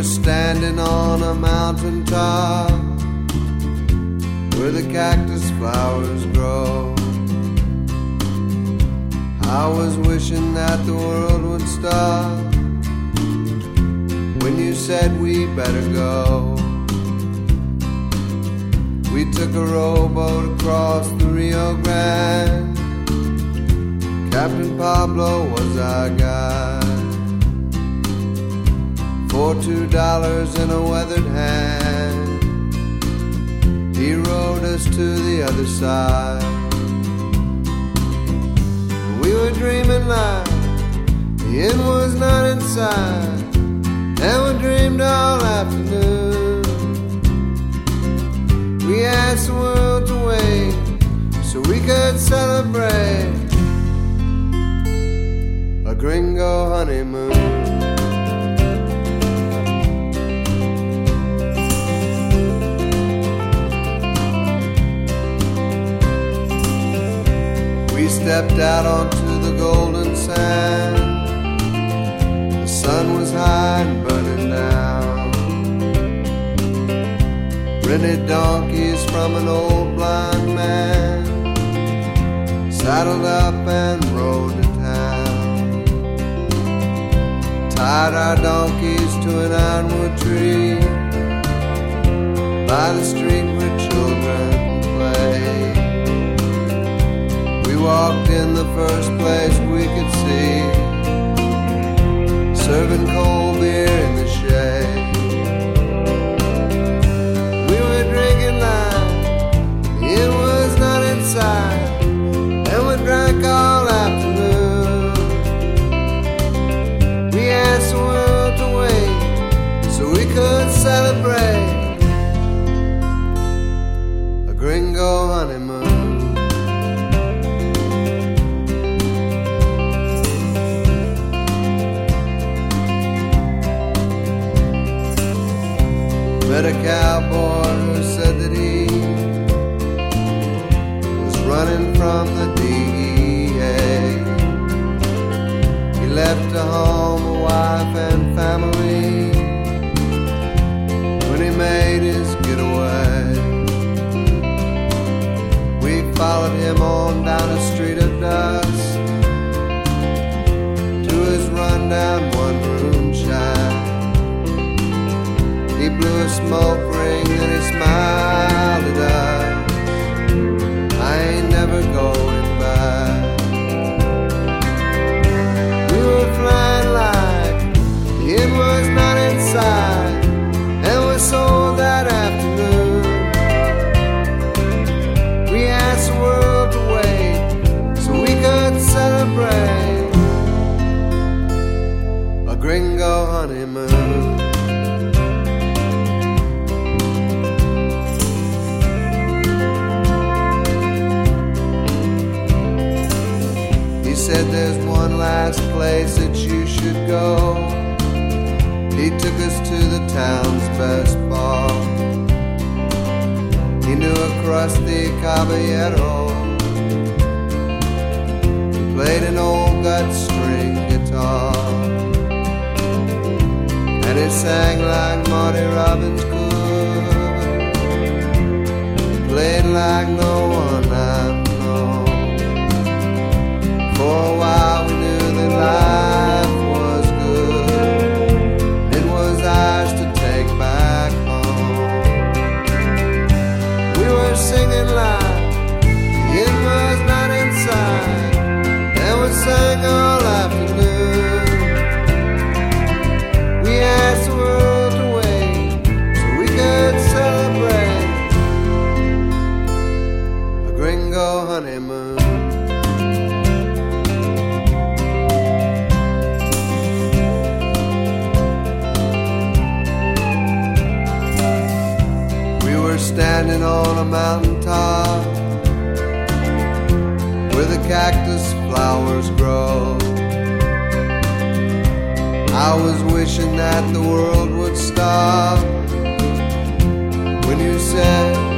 were standing on a mountain top where the cactus flowers grow. I was wishing that the world would stop when you said we better go. We took a rowboat across the Rio Grande. Captain Pablo was our guide. For $2 in a weathered hand, he rowed us to the other side. We were dreaming like the end was not in sight, and we dreamed all afternoon. We asked the world to wait so we could celebrate a gringo honeymoon. We stepped out onto the golden sand. The sun was high and burning down. Rented donkeys from an old blind man, saddled up and rode to town. Tied our donkeys to an ironwood tree by the street where children play. We walked in the first place we could see, serving cold beer in the shade. We were drinking like it was not inside, and we drank all afternoon. We asked the world to wait so we could celebrate a gringo honeymoon. Met a cowboy who said that he was running from the DEA. He left a home, a wife and family when he made his getaway. We followed him on down a street of dust to his rundown one-room shack. He blew a smoke ring and he smiled at us. I ain't never going back. We were flying like the end was not inside, and we sold that afternoon. We asked the world to wait so we could celebrate a gringo honeymoon. He said there's one last place that you should go. He took us to the town's best bar. He knew a crusty caballero. He played an old gut string guitar, and he sang like Marty Robbins could. He played like no one I've known. For a while we knew that life was good. It was ours to take back home. We were singing loud, the end was not inside, and we sang all afternoon. We asked the world to wait so we could celebrate a gringo honeymoon. Standing on a mountain top where the cactus flowers grow. I was wishing that the world would stop when you said